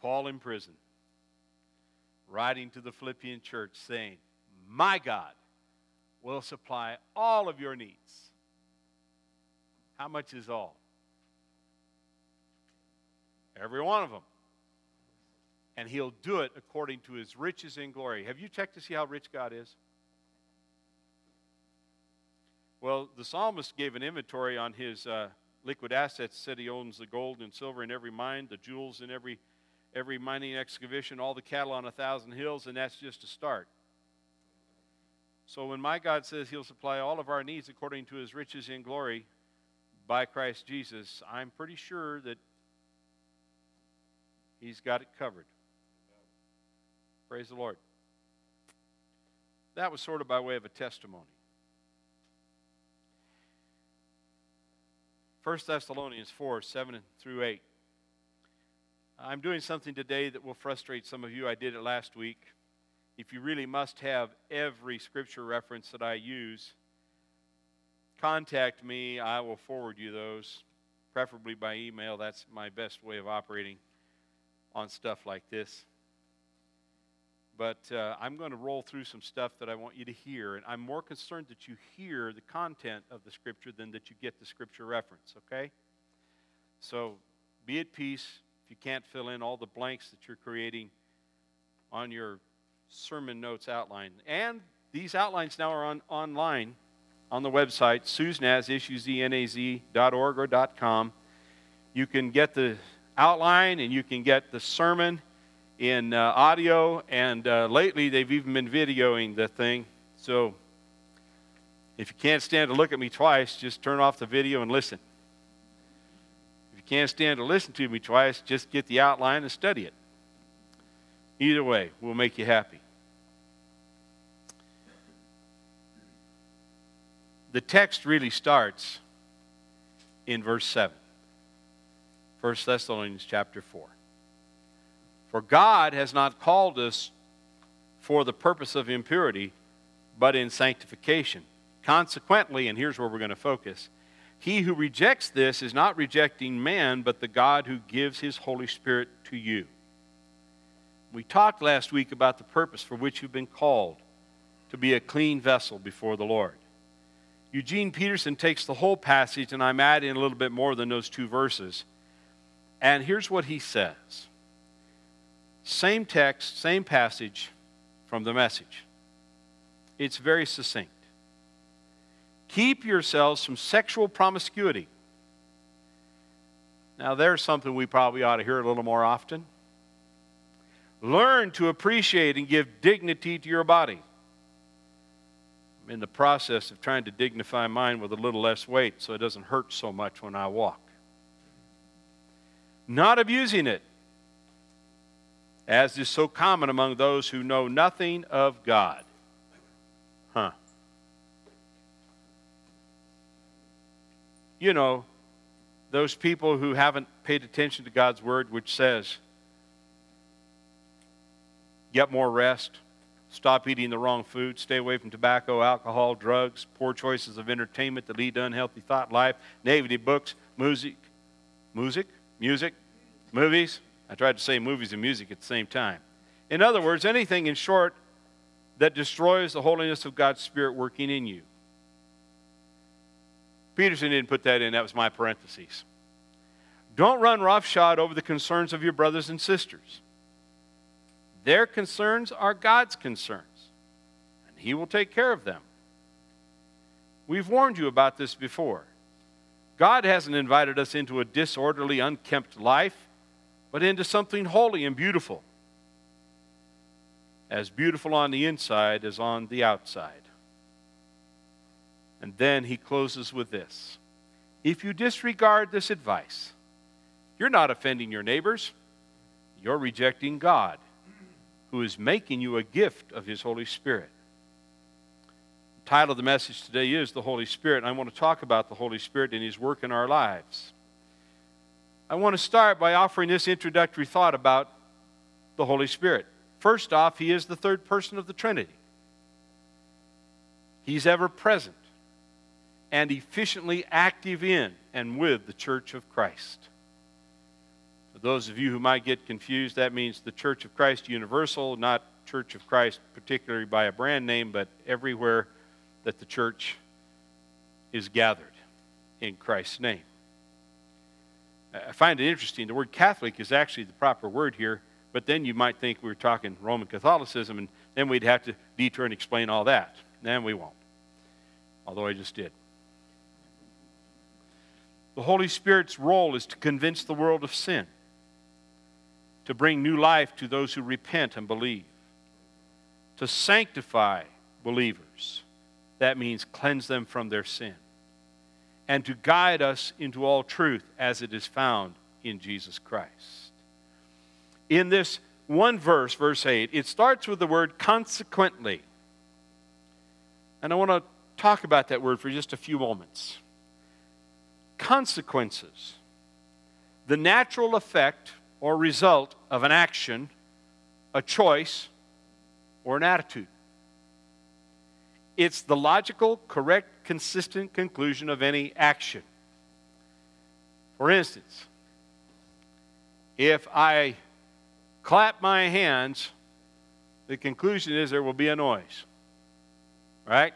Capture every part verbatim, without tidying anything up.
Paul in prison, writing to the Philippian church saying, my God will supply all of your needs. How much is all? Every one of them. And he'll do it according to his riches in glory. Have you checked to see how rich God is? Well, the psalmist gave an inventory on his uh, liquid assets, said he owns the gold and silver in every mine, the jewels in every, every mining excavation, all the cattle on a thousand hills, and that's just a start. So when my God says he'll supply all of our needs according to his riches in glory by Christ Jesus, I'm pretty sure that he's got it covered. Praise the Lord. That was sort of by way of a testimony. First Thessalonians four, seven through eight. I'm doing something today that will frustrate some of you. I did it last week. If you really must have every scripture reference that I use, contact me. I will forward you those, preferably by email. That's my best way of operating on stuff like this. But uh, I'm going to roll through some stuff that I want you to hear, and I'm more concerned that you hear the content of the Scripture than that you get the Scripture reference, okay? So be at peace if you can't fill in all the blanks that you're creating on your sermon notes outline. And these outlines now are on online on the website, suznaz, S U Z N A Z dot org or .com. You can get the outline and you can get the sermon in uh, audio, and uh, lately they've even been videoing the thing. So if you can't stand to look at me twice, just turn off the video and listen. If you can't stand to listen to me twice, just get the outline and study it. Either way, we'll make you happy. The text really starts in verse seven. First Thessalonians chapter four. For God has not called us for the purpose of impurity, but in sanctification. Consequently, and here's where we're going to focus, he who rejects this is not rejecting man, but the God who gives his Holy Spirit to you. We talked last week about the purpose for which you've been called, to be a clean vessel before the Lord. Eugene Peterson takes the whole passage, and I'm adding a little bit more than those two verses. And here's what he says. Same text, same passage from the Message. It's very succinct. Keep yourselves from sexual promiscuity. Now, there's something we probably ought to hear a little more often. Learn to appreciate and give dignity to your body. I'm in the process of trying to dignify mine with a little less weight so it doesn't hurt so much when I walk. Not abusing it, as is so common among those who know nothing of God. Huh. You know, those people who haven't paid attention to God's word, which says, get more rest, stop eating the wrong food, stay away from tobacco, alcohol, drugs, poor choices of entertainment that lead to unhealthy thought life, negative books, music, music, music, movies. I tried to say movies and music at the same time. In other words, anything, in short, that destroys the holiness of God's Spirit working in you. Peterson didn't put that in. That was my parentheses. Don't run roughshod over the concerns of your brothers and sisters. Their concerns are God's concerns, and He will take care of them. We've warned you about this before. God hasn't invited us into a disorderly, unkempt life, but into something holy and beautiful. As beautiful on the inside as on the outside. And then he closes with this. If you disregard this advice, you're not offending your neighbors. You're rejecting God, who is making you a gift of His Holy Spirit. The title of the message today is The Holy Spirit, and I want to talk about the Holy Spirit and His work in our lives. I want to start by offering this introductory thought about the Holy Spirit. First off, He is the third person of the Trinity. He's ever present and efficiently active in and with the church of Christ. For those of you who might get confused, that means the Church of Christ Universal, not Church of Christ particularly by a brand name, but everywhere that the church is gathered in Christ's name. I find it interesting. The word Catholic is actually the proper word here, but then you might think we were talking Roman Catholicism, and then we'd have to detour and explain all that. And we won't, although I just did. The Holy Spirit's role is to convince the world of sin, to bring new life to those who repent and believe, to sanctify believers. That means cleanse them from their sin, and to guide us into all truth as it is found in Jesus Christ. In this one verse, verse eight, it starts with the word consequently. And I want to talk about that word for just a few moments. Consequences. The natural effect or result of an action, a choice, or an attitude. It's the logical, correct, consistent conclusion of any action. For instance, if I clap my hands, the conclusion is there will be a noise. Right?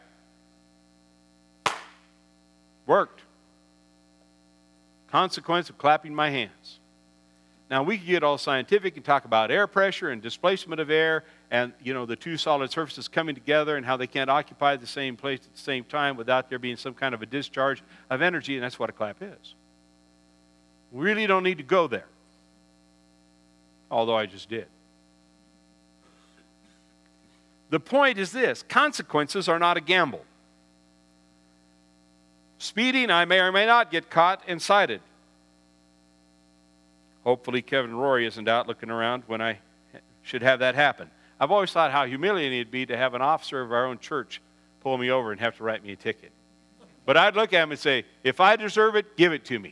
Worked. Consequence of clapping my hands. Now, we could get all scientific and talk about air pressure and displacement of air and, you know, the two solid surfaces coming together and how they can't occupy the same place at the same time without there being some kind of a discharge of energy, and that's what a clap is. We really don't need to go there, although I just did. The point is this: consequences are not a gamble. Speeding, I may or may not get caught and cited. Hopefully Kevin Rory isn't out looking around when I should have that happen. I've always thought how humiliating it'd be to have an officer of our own church pull me over and have to write me a ticket. But I'd look at him and say, if I deserve it, give it to me.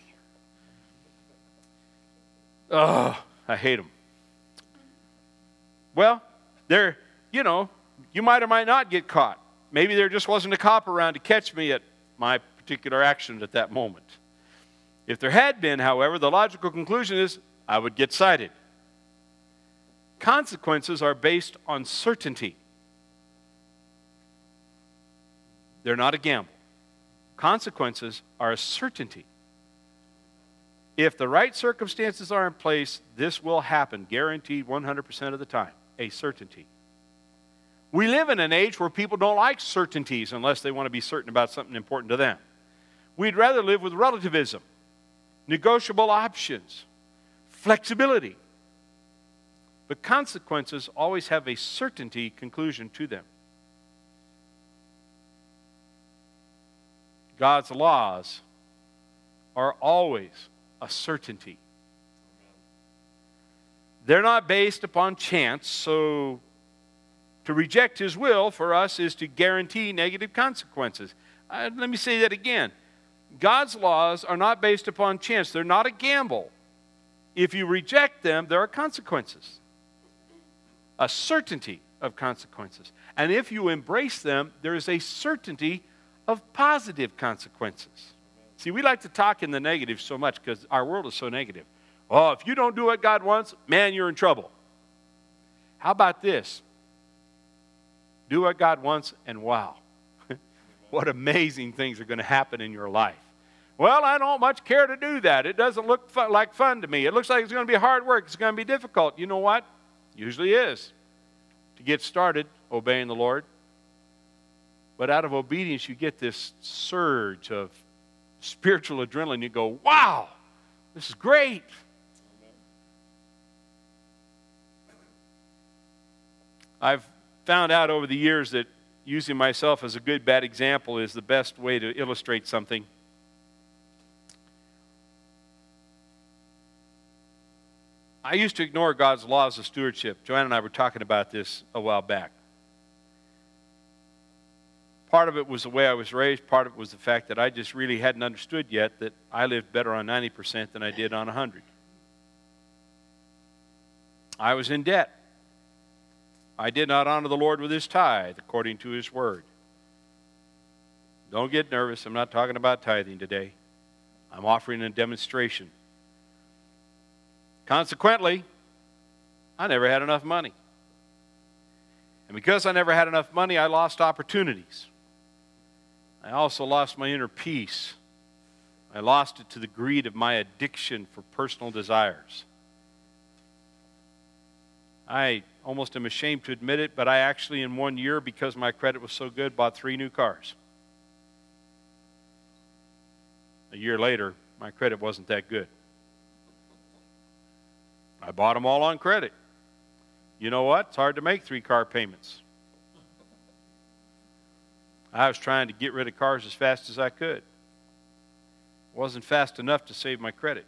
Oh, I hate them. Well, they're, you know, you might or might not get caught. Maybe there just wasn't a cop around to catch me at my particular action at that moment. If there had been, however, the logical conclusion is I would get cited. Consequences are based on certainty. They're not a gamble. Consequences are a certainty. If the right circumstances are in place, this will happen, guaranteed one hundred percent of the time, a certainty. We live in an age where people don't like certainties unless they want to be certain about something important to them. We'd rather live with relativism, negotiable options, flexibility. But consequences always have a certainty conclusion to them. God's laws are always a certainty. They're not based upon chance, so to reject His will for us is to guarantee negative consequences. Uh, let me say that again. God's laws are not based upon chance. They're not a gamble. If you reject them, there are consequences. A certainty of consequences. And if you embrace them, there is a certainty of positive consequences. See, we like to talk in the negative so much because our world is so negative. Oh, if you don't do what God wants, man, you're in trouble. How about this? Do what God wants, and wow, what amazing things are going to happen in your life. Well, I don't much care to do that. It doesn't look fun, like fun to me. It looks like it's going to be hard work. It's going to be difficult. You know what? Usually is. To get started obeying the Lord. But out of obedience, you get this surge of spiritual adrenaline. You go, wow, this is great. I've found out over the years that using myself as a good, bad example is the best way to illustrate something. I used to ignore God's laws of stewardship. Joanne and I were talking about this a while back. Part of it was the way I was raised. Part of it was the fact that I just really hadn't understood yet that I lived better on ninety percent than I did on one hundred. I was in debt. I did not honor the Lord with His tithe according to His word. Don't get nervous. I'm not talking about tithing today. I'm offering a demonstration. Consequently, I never had enough money. And because I never had enough money, I lost opportunities. I also lost my inner peace. I lost it to the greed of my addiction for personal desires. I almost am ashamed to admit it, but I actually in one year, because my credit was so good, bought three new cars. A year later, my credit wasn't that good. I bought them all on credit. You know what? It's hard to make three car payments. I was trying to get rid of cars as fast as I could. It wasn't fast enough to save my credit.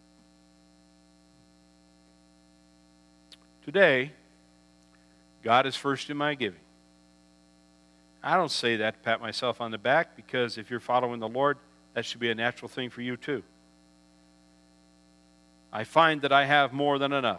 Today, God is first in my giving. I don't say that to pat myself on the back, because if you're following the Lord, that should be a natural thing for you too. I find that I have more than enough.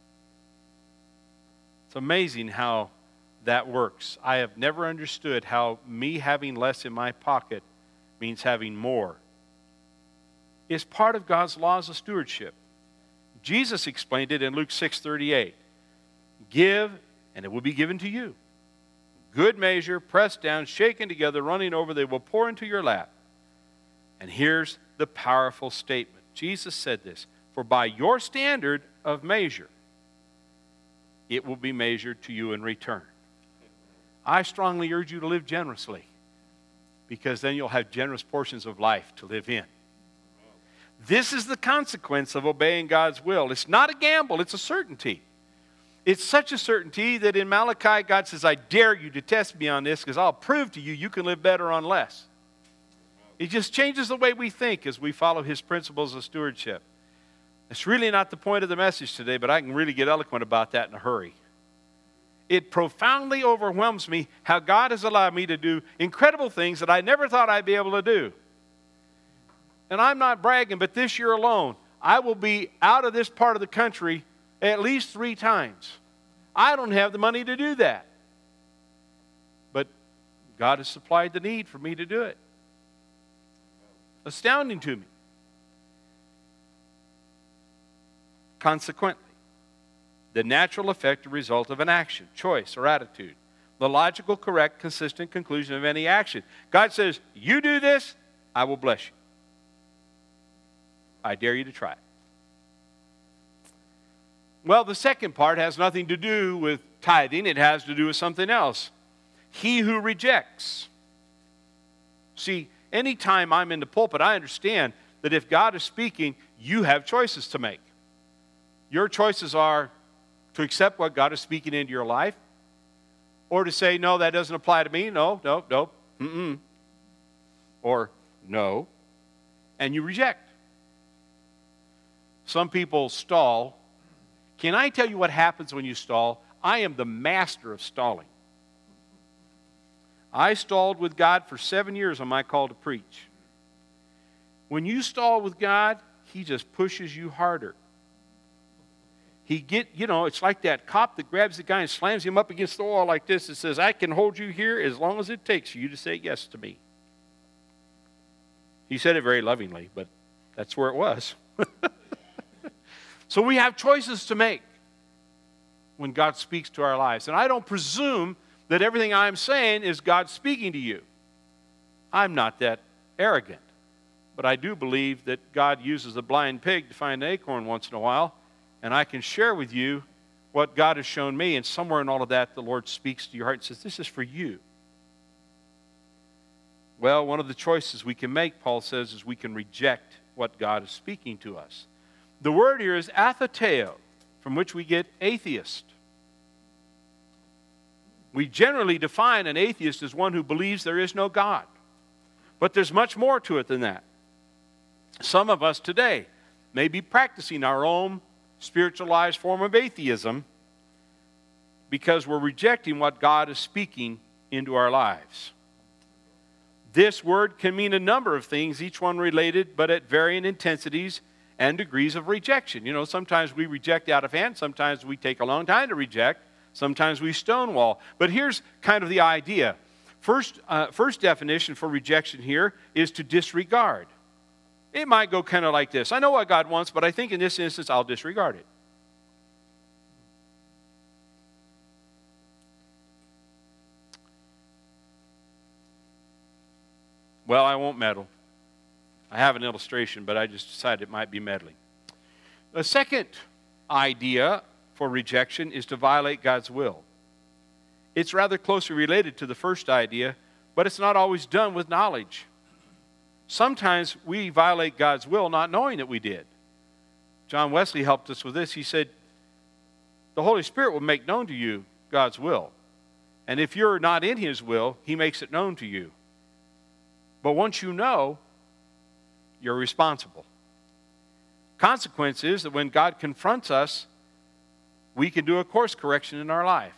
It's amazing how that works. I have never understood how me having less in my pocket means having more. It's part of God's laws of stewardship. Jesus explained it in Luke six thirty-eight. Give, and it will be given to you. Good measure, pressed down, shaken together, running over, they will pour into your lap. And here's the powerful statement. Jesus said this, for by your standard of measure, it will be measured to you in return. I strongly urge you to live generously, because then you'll have generous portions of life to live in. This is the consequence of obeying God's will. It's not a gamble, it's a certainty. It's such a certainty that in Malachi, God says, I dare you to test me on this, because I'll prove to you you can live better on less. It just changes the way we think as we follow His principles of stewardship. It's really not the point of the message today, but I can really get eloquent about that in a hurry. It profoundly overwhelms me how God has allowed me to do incredible things that I never thought I'd be able to do. And I'm not bragging, but this year alone, I will be out of this part of the country at least three times. I don't have the money to do that. But God has supplied the need for me to do it. Astounding to me. Consequently, the natural effect or result of an action, choice, or attitude. The logical, correct, consistent conclusion of any action. God says, you do this, I will bless you. I dare you to try it. Well, the second part has nothing to do with tithing. It has to do with something else. He who rejects. See, anytime I'm in the pulpit, I understand that if God is speaking, you have choices to make. Your choices are to accept what God is speaking into your life, or to say, no, that doesn't apply to me. No, no, no, mm-mm. Or no, and you reject. Some people stall. Can I tell you what happens when you stall? I am the master of stalling. I stalled with God for seven years on my call to preach. When you stall with God, He just pushes you harder. He get, you know, it's like that cop that grabs the guy and slams him up against the wall like this and says, I can hold you here as long as it takes for you to say yes to me. He said it very lovingly, but that's where it was. So we have choices to make when God speaks to our lives. And I don't presume that everything I'm saying is God speaking to you. I'm not that arrogant. But I do believe that God uses a blind pig to find an acorn once in a while. And I can share with you what God has shown me. And somewhere in all of that, the Lord speaks to your heart and says, this is for you. Well, one of the choices we can make, Paul says, is we can reject what God is speaking to us. The word here is atheteo, from which we get atheist. We generally define an atheist as one who believes there is no God. But there's much more to it than that. Some of us today may be practicing our own spiritualized form of atheism because we're rejecting what God is speaking into our lives. This word can mean a number of things, each one related, but at varying intensities and degrees of rejection. You know, sometimes we reject out of hand, sometimes we take a long time to reject, sometimes we stonewall. But here's kind of the idea. First, uh, first definition for rejection here is to disregard. It might go kind of like this. I know what God wants, but I think in this instance I'll disregard it. Well, I won't meddle. I have an illustration, but I just decided it might be meddling. The second idea for rejection is to violate God's will. It's rather closely related to the first idea, but it's not always done with knowledge. Sometimes we violate God's will not knowing that we did. John Wesley helped us with this. He said, the Holy Spirit will make known to you God's will. And if you're not in His will, He makes it known to you. But once you know, you're responsible. Consequence is that when God confronts us, we can do a course correction in our life.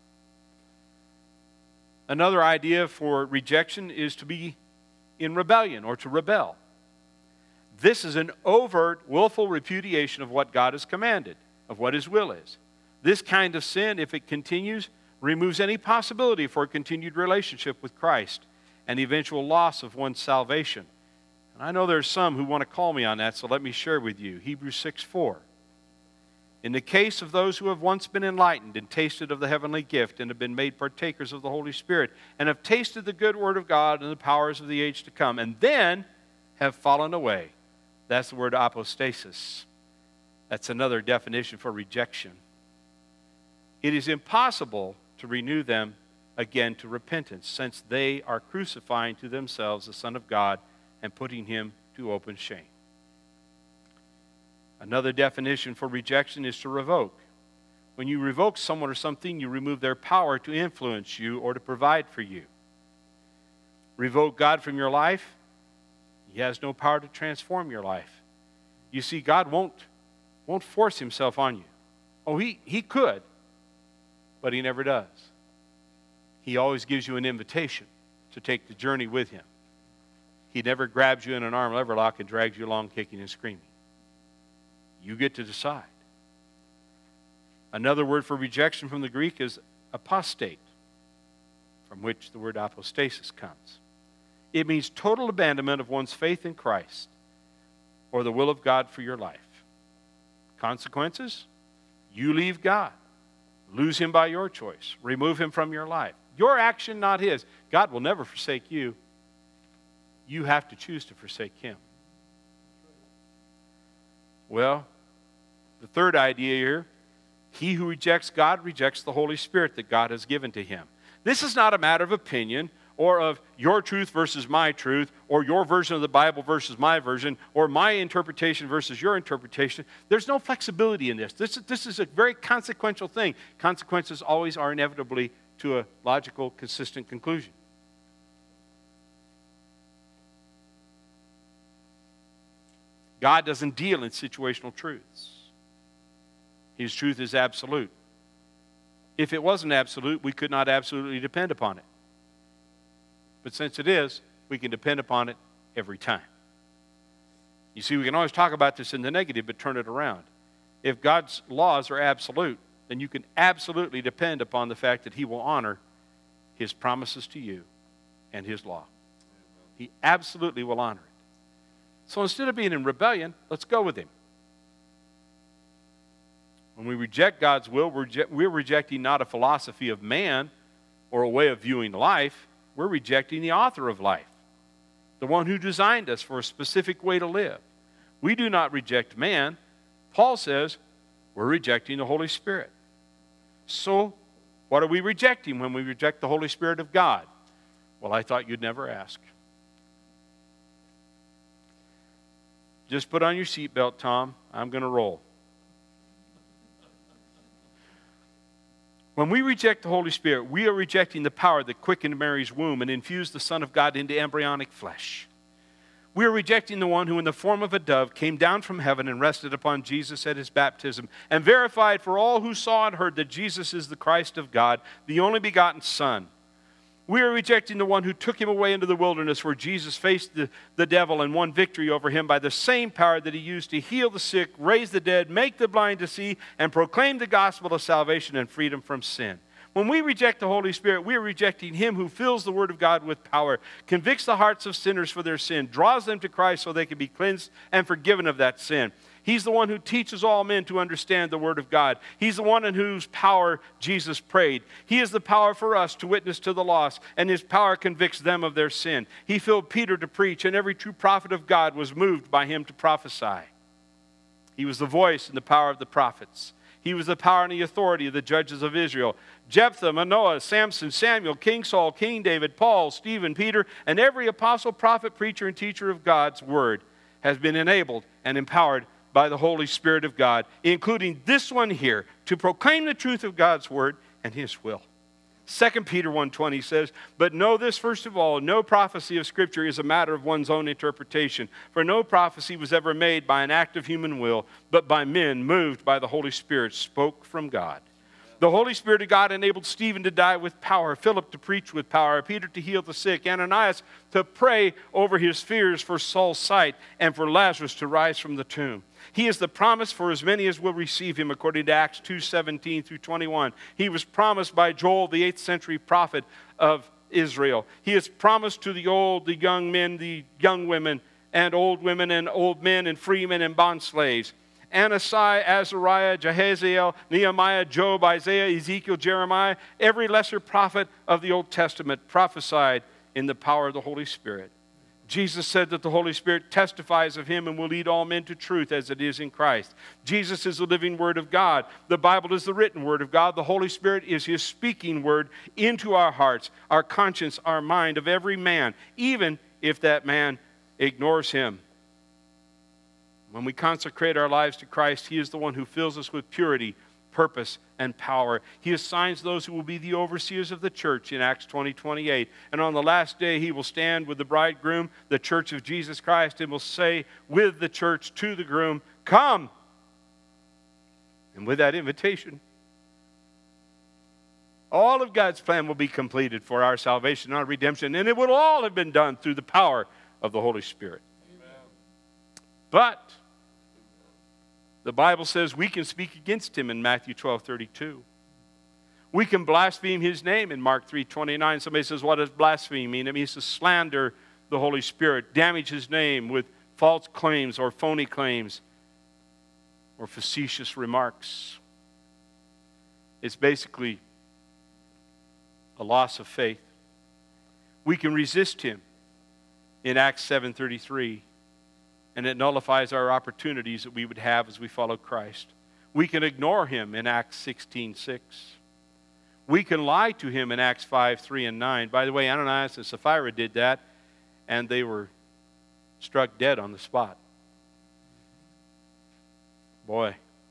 Another idea for rejection is to be in rebellion or to rebel. This is an overt, willful repudiation of what God has commanded, of what His will is. This kind of sin, if it continues, removes any possibility for a continued relationship with Christ and the eventual loss of one's salvation. And I know there's some who want to call me on that, so let me share with you. Hebrews six four. In the case of those who have once been enlightened and tasted of the heavenly gift and have been made partakers of the Holy Spirit and have tasted the good word of God and the powers of the age to come and then have fallen away. That's the word apostasis. That's another definition for rejection. It is impossible to renew them again to repentance, since they are crucifying to themselves the Son of God and putting Him to open shame. Another definition for rejection is to revoke. When you revoke someone or something, you remove their power to influence you or to provide for you. Revoke God from your life, He has no power to transform your life. You see, God won't, won't force Himself on you. Oh, he, he could, but He never does. He always gives you an invitation to take the journey with Him. He never grabs you in an arm lever lock and drags you along kicking and screaming. You get to decide. Another word for rejection from the Greek is apostate, from which the word apostasis comes. It means total abandonment of one's faith in Christ or the will of God for your life. Consequences? You leave God. Lose Him by your choice. Remove Him from your life. Your action, not His. God will never forsake you. You have to choose to forsake Him. Well, the third idea here, he who rejects God rejects the Holy Spirit that God has given to him. This is not a matter of opinion or of your truth versus my truth or your version of the Bible versus my version or my interpretation versus your interpretation. There's no flexibility in this. This, this is a very consequential thing. Consequences always are inevitably to a logical, consistent conclusion. God doesn't deal in situational truths. His truth is absolute. If it wasn't absolute, we could not absolutely depend upon it. But since it is, we can depend upon it every time. You see, we can always talk about this in the negative, but turn it around. If God's laws are absolute, then you can absolutely depend upon the fact that He will honor His promises to you and His law. He absolutely will honor it. So instead of being in rebellion, let's go with Him. When we reject God's will, we're, reject, we're rejecting not a philosophy of man or a way of viewing life. We're rejecting the author of life, the one who designed us for a specific way to live. We do not reject man. Paul says we're rejecting the Holy Spirit. So what are we rejecting when we reject the Holy Spirit of God? Well, I thought you'd never ask. Just put on your seatbelt, Tom. I'm going to roll. When we reject the Holy Spirit, we are rejecting the power that quickened Mary's womb and infused the Son of God into embryonic flesh. We are rejecting the one who in the form of a dove came down from heaven and rested upon Jesus at His baptism and verified for all who saw and heard that Jesus is the Christ of God, the only begotten Son. We are rejecting the one who took Him away into the wilderness where Jesus faced the, the devil and won victory over him by the same power that He used to heal the sick, raise the dead, make the blind to see, and proclaim the gospel of salvation and freedom from sin. When we reject the Holy Spirit, we are rejecting Him who fills the Word of God with power, convicts the hearts of sinners for their sin, draws them to Christ so they can be cleansed and forgiven of that sin. He's the one who teaches all men to understand the Word of God. He's the one in whose power Jesus prayed. He is the power for us to witness to the lost, and His power convicts them of their sin. He filled Peter to preach, and every true prophet of God was moved by him to prophesy. He was the voice and the power of the prophets. He was the power and the authority of the judges of Israel. Jephthah, Manoah, Samson, Samuel, King Saul, King David, Paul, Stephen, Peter, and every apostle, prophet, preacher, and teacher of God's Word has been enabled and empowered by the Holy Spirit of God, including this one here, to proclaim the truth of God's Word and His will. Second Peter one twenty says, "But know this first of all, no prophecy of Scripture is a matter of one's own interpretation. For no prophecy was ever made by an act of human will, but by men moved by the Holy Spirit, spoke from God." The Holy Spirit of God enabled Stephen to die with power, Philip to preach with power, Peter to heal the sick, Ananias to pray over his fears for Saul's sight, and for Lazarus to rise from the tomb. He is the promise for as many as will receive Him, according to Acts two seventeen through twenty-one. He was promised by Joel, the eighth century prophet of Israel. He is promised to the old, the young men, the young women, and old women, and old men, and free men, and bond slaves. Anasai, Azariah, Jehaziel, Nehemiah, Job, Isaiah, Ezekiel, Jeremiah, every lesser prophet of the Old Testament prophesied in the power of the Holy Spirit. Jesus said that the Holy Spirit testifies of Him and will lead all men to truth as it is in Christ. Jesus is the living Word of God. The Bible is the written Word of God. The Holy Spirit is His speaking Word into our hearts, our conscience, our mind, of every man, even if that man ignores Him. When we consecrate our lives to Christ, He is the one who fills us with purity, purpose, and power. He assigns those who will be the overseers of the church in Acts twenty twenty-eight. And on the last day, He will stand with the bridegroom, the church of Jesus Christ, and will say with the church to the groom, "Come!" And with that invitation, all of God's plan will be completed for our salvation and our redemption, and it will all have been done through the power of the Holy Spirit. Amen. But the Bible says we can speak against Him in Matthew twelve thirty-two. We can blaspheme His name in Mark three twenty-nine. Somebody says, what does blaspheme mean? It means to slander the Holy Spirit, damage His name with false claims or phony claims or facetious remarks. It's basically a loss of faith. We can resist Him in Acts seven thirty-three. And it nullifies our opportunities that we would have as we follow Christ. We can ignore Him in Acts sixteen six. We can lie to Him in Acts five three and nine. By the way, Ananias and Sapphira did that, and they were struck dead on the spot. Boy.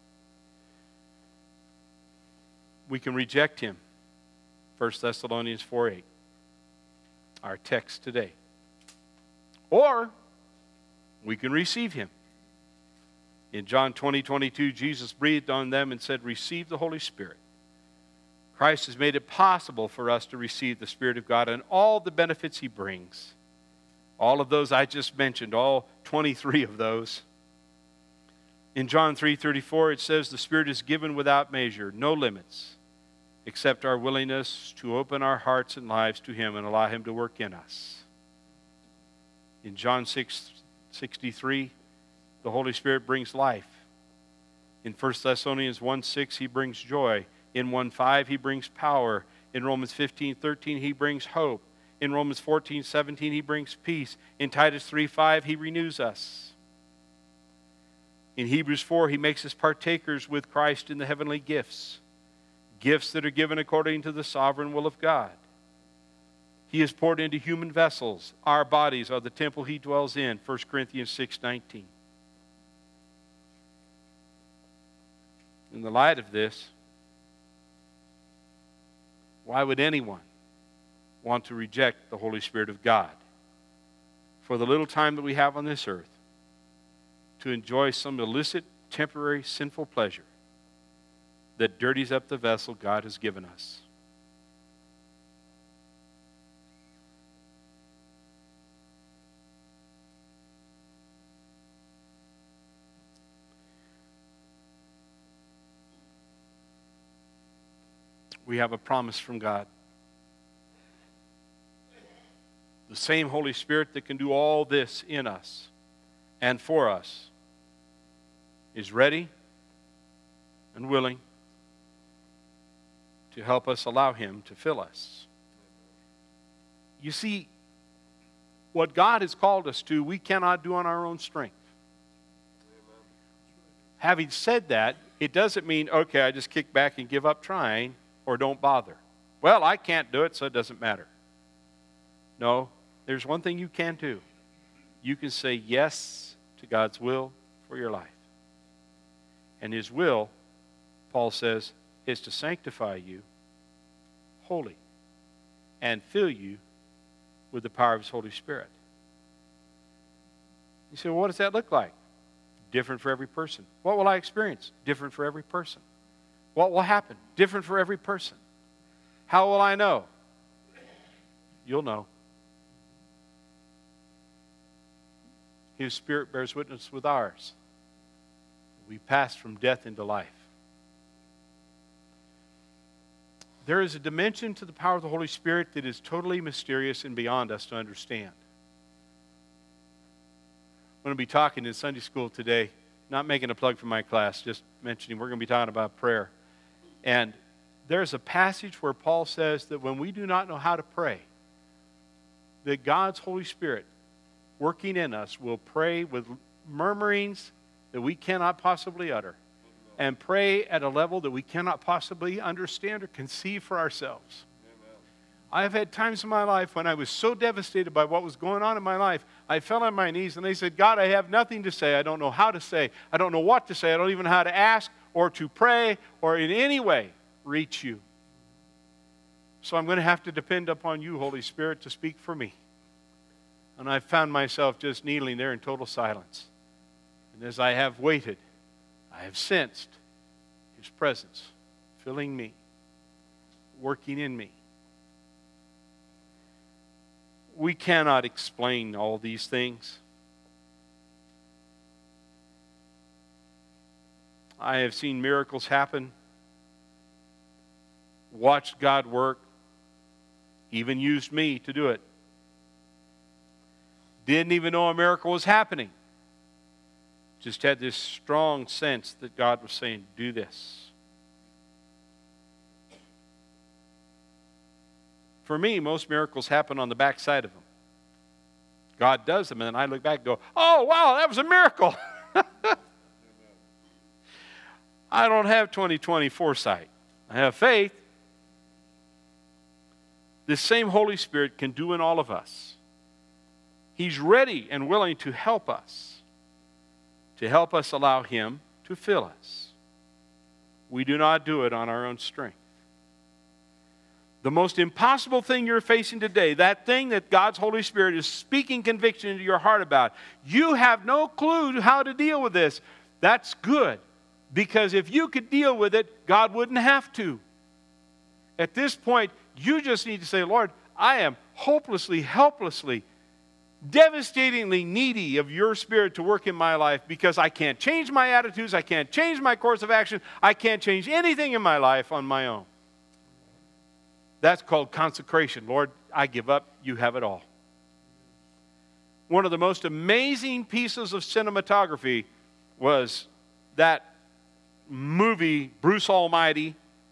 We can reject Him. First Thessalonians four eight. Our text today. Or we can receive Him. In John twenty twenty-two, Jesus breathed on them and said, "Receive the Holy Spirit." Christ has made it possible for us to receive the Spirit of God and all the benefits He brings. All of those I just mentioned, all twenty-three of those. In John three thirty-four, it says, "The Spirit is given without measure, no limits, except our willingness to open our hearts and lives to Him and allow Him to work in us." In John six sixty-three, the Holy Spirit brings life. In First Thessalonians one six, He brings joy. In one five, He brings power. In Romans fifteen thirteen, He brings hope. In Romans fourteen seventeen, He brings peace. In Titus three five, He renews us. In Hebrews four, He makes us partakers with Christ in the heavenly gifts, gifts that are given according to the sovereign will of God. He is poured into human vessels. Our bodies are the temple He dwells in, First Corinthians six nineteen. In the light of this, why would anyone want to reject the Holy Spirit of God for the little time that we have on this earth to enjoy some illicit, temporary, sinful pleasure that dirties up the vessel God has given us? we have a promise from God. The same Holy Spirit that can do all this in us and for us is ready and willing to help us allow Him to fill us. You see, what God has called us to, we cannot do on our own strength. Amen. Having said that, it doesn't mean, okay, I just kick back and give up trying or don't bother. Well, I can't do it, so it doesn't matter. No, there's one thing you can do. You can say yes to God's will for your life. And His will, Paul says, is to sanctify you holy and fill you with the power of His Holy Spirit. You say, well, what does that look like? Different for every person. What will I experience? Different for every person. What will happen? Different for every person. How will I know? You'll know. His Spirit bears witness with ours. We passed from death into life. There is a dimension to the power of the Holy Spirit that is totally mysterious and beyond us to understand. I'm going to be talking in Sunday school today, not making a plug for my class, just mentioning we're going to be talking about prayer. And there's a passage where Paul says that when we do not know how to pray, that God's Holy Spirit working in us will pray with murmurings that we cannot possibly utter, and pray at a level that we cannot possibly understand or conceive for ourselves. Amen. I have had times in my life when I was so devastated by what was going on in my life, I fell on my knees and they said, God, I have nothing to say. I don't know how to say. I don't know what to say. I don't even know how to ask or to pray or in any way reach you. So I'm going to have to depend upon you, Holy Spirit, to speak for me. And I found myself just kneeling there in total silence. And as I have waited, I have sensed His presence filling me, working in me. We cannot explain all these things. I have seen miracles happen, watched God work, even used me to do it. Didn't even know a miracle was happening. Just had this strong sense that God was saying, do this. For me, most miracles happen on the backside of them. God does them, and then I look back and go, oh, wow, that was a miracle. I don't have twenty twenty foresight. I have faith. This same Holy Spirit can do in all of us. He's ready and willing to help us, to help us allow Him to fill us. We do not do it on our own strength. The most impossible thing you're facing today, that thing that God's Holy Spirit is speaking conviction into your heart about, you have no clue how to deal with this. That's good, because if you could deal with it, God wouldn't have to. At this point, you just need to say, Lord, I am hopelessly, helplessly, devastatingly needy of your Spirit to work in my life, because I can't change my attitudes, I can't change my course of action, I can't change anything in my life on my own. That's called consecration. Lord, I give up, you have it all. One of the most amazing pieces of cinematography was that movie, Bruce Almighty.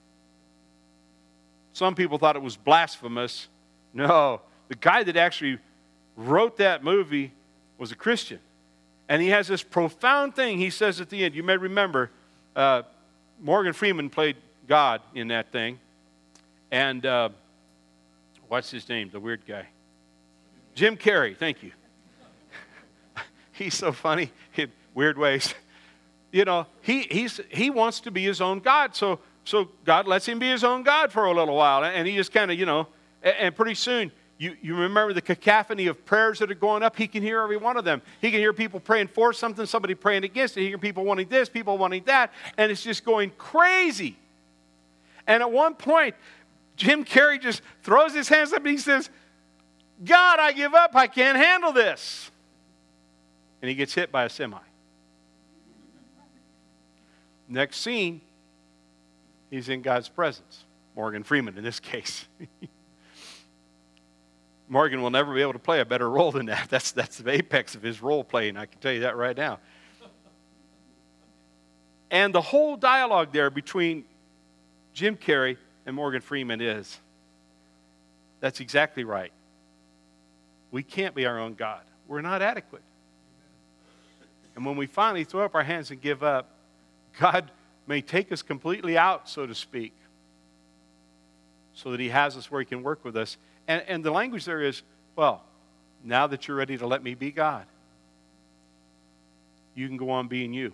Some people thought it was blasphemous. No, the guy that actually wrote that movie was a Christian. And he has this profound thing he says at the end. You may remember, uh, Morgan Freeman played God in that thing. And uh, what's his name, the weird guy? Jim Carrey, thank you. He's so funny in weird ways. You know, he, he's, he wants to be his own God, so, so God lets him be his own God for a little while. And he just kind of, you know, and, and pretty soon, You, you remember the cacophony of prayers that are going up? He can hear every one of them. He can hear people praying for something, somebody praying against it. He can hear people wanting this, people wanting that, and it's just going crazy. And at one point, Jim Carrey just throws his hands up and he says, God, I give up. I can't handle this. And he gets hit by a semi. Next scene, he's in God's presence. Morgan Freeman in this case. Morgan will never be able to play a better role than that. That's, that's the apex of his role playing, I can tell you that right now. And the whole dialogue there between Jim Carrey and Morgan Freeman is, that's exactly right. We can't be our own God. We're not adequate. And when we finally throw up our hands and give up, God may take us completely out, so to speak, so that he has us where he can work with us. And, and the language there is, well, now that you're ready to let me be God, you can go on being you.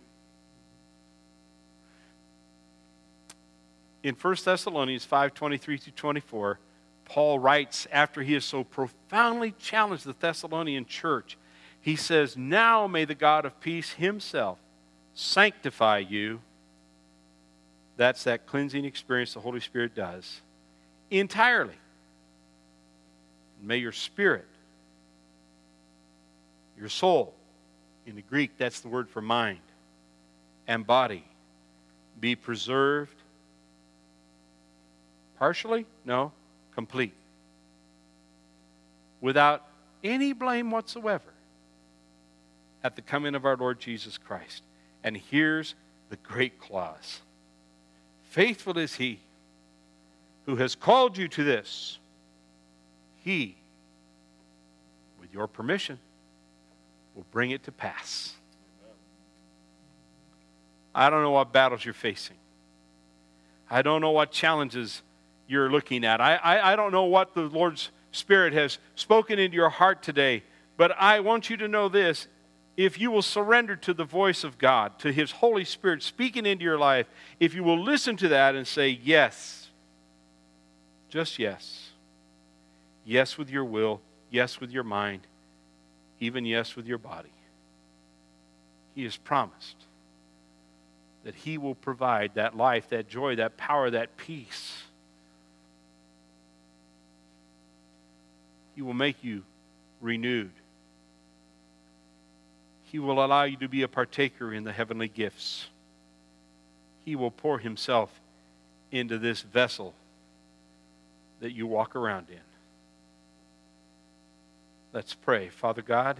In First Thessalonians five, twenty-three through twenty-four, Paul writes, after he has so profoundly challenged the Thessalonian church, he says, now may the God of peace himself sanctify you. That's that cleansing experience the Holy Spirit does. Entirely. May your spirit, your soul, in the Greek, that's the word for mind, and body, be preserved. Partially? No, complete. Without any blame whatsoever at the coming of our Lord Jesus Christ. And here's the great clause. Faithful is he who has called you to this. He, with your permission, will bring it to pass. I don't know what battles you're facing. I don't know what challenges you're looking at. I, I, I don't know what the Lord's Spirit has spoken into your heart today, but I want you to know this. If you will surrender to the voice of God, to his Holy Spirit speaking into your life, if you will listen to that and say yes, just yes, yes with your will, yes with your mind, even yes with your body, he has promised that he will provide that life, that joy, that power, that peace. He will make you renewed. He will allow you to be a partaker in the heavenly gifts. He will pour himself into this vessel that you walk around in. Let's pray. Father God,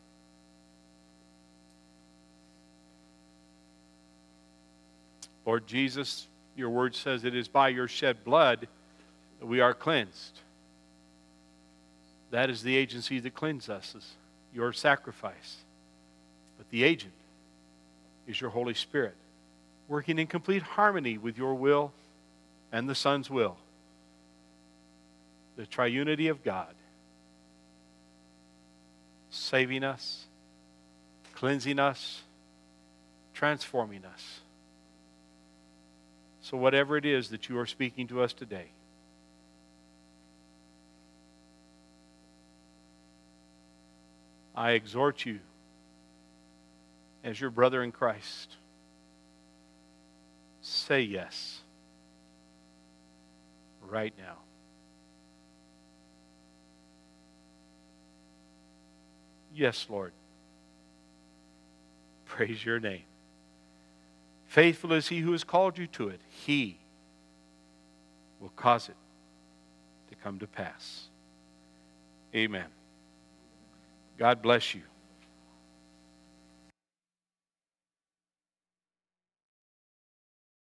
Lord Jesus, your word says it is by your shed blood that we are cleansed. That is the agency that cleanses us, is your sacrifice. But the agent is your Holy Spirit, working in complete harmony with your will and the Son's will. The triunity of God, saving us, cleansing us, transforming us. So whatever it is that you are speaking to us today, I exhort you as your brother in Christ, say yes right now. Yes, Lord. Praise your name. Faithful is he who has called you to it. He will cause it to come to pass. Amen. God bless you.